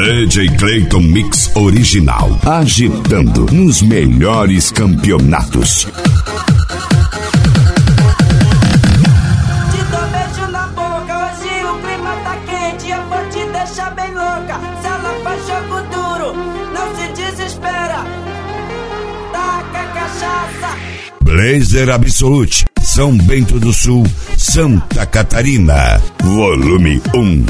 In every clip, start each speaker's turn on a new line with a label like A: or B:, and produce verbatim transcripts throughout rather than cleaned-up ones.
A: D J Clayton Mix Original, agitando nos melhores campeonatos.
B: Te dou beijo na boca, hoje o clima tá quente, eu vou te deixar bem louca. Se ela faz jogo duro, não se desespera, taca cachaça.
A: Blazer Absolute, São Bento do Sul, Santa Catarina, volume um.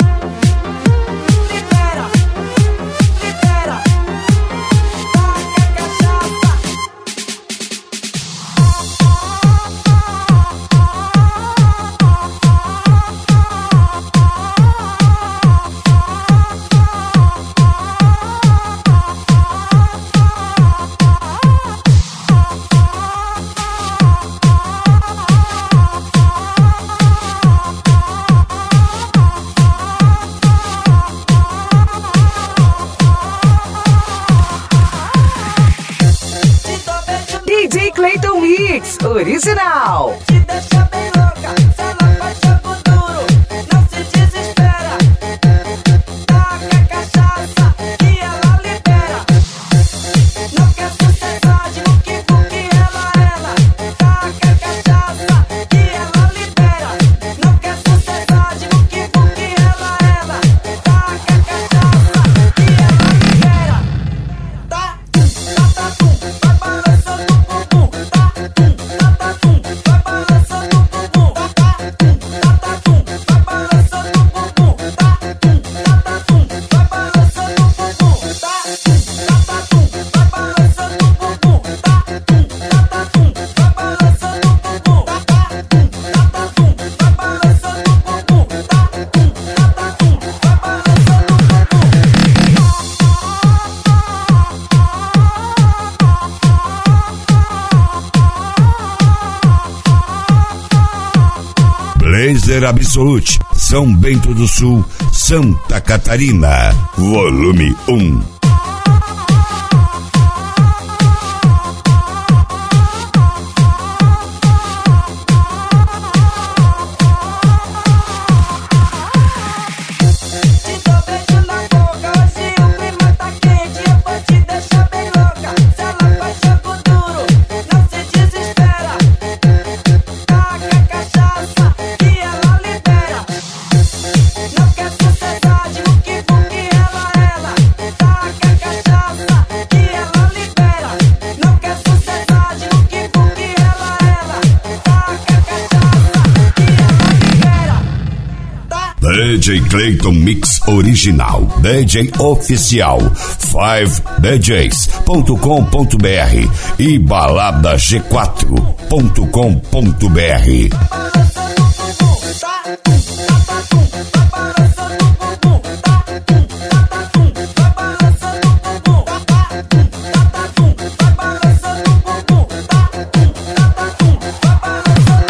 C: D J Clayton Mix Original.
B: Te deixa bem louca, se ela faz jogo duro, não se desespera, taca cachaça que ela libera. Não quer sucessagem, o que o que ela ela, taca cachaça que ela libera. Não quer sucessagem, o que o que ela ela, taca cachaça que ela libera. Tá, tá, tá, tum, vai balançando o bumbum, tá, tum, tá, tá, tum, vai balançando o bumbum, tá, tum, tá, tá, tum, vai balançando o bumbum, tá, tum, tá, tá, tum, vai balançando o bumbum, tá, tum, tá, tá, tum, vai balançando o bumbum, tá, tum, tá, tá, tum, vai balançando o bumbum, tá, tum, tá, tá, tum, vai balançando o bumbum, tá, tum, tá, tá, tum, vai balançando o
A: Blazer Absolute, São Bento do Sul, Santa Catarina, volume um.
B: Te dou beijo na boca, hoje o clima tá quente, eu vou te deixar bem louca. Se ela faz jogo duro, não se desespera, taca cachaça que ela libera. Não quer sucessagem, o que o que ela ela, taca cachaça que ela libera. Não quer sucessagem, o que o que ela ela, taca cachaça que ela libera. Tá?
A: D J Clayton Mix Original, D J Oficial, cinco d js ponto com ponto b r e balada g quatro ponto com ponto b r.
B: Balançando o bumbum, tá, tum, tá, tá, tum, vai balançando o bumbum, tá, tum, tá, tá, tum, vai balançando o bumbum, tá, tum, tá, tá, tum, vai balançando o bumbum, tá, tum, tá, tá, tum, vai balançando o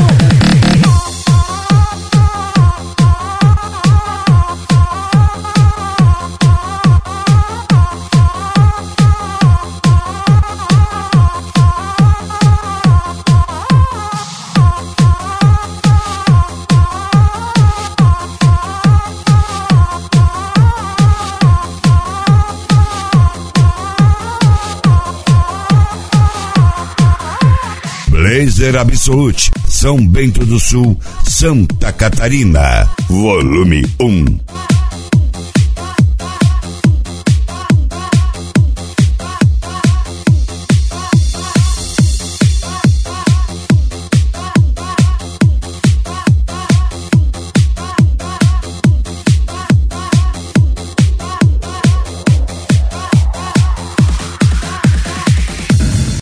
A: Blazer Absolute, São Bento do Sul, Santa Catarina, volume um.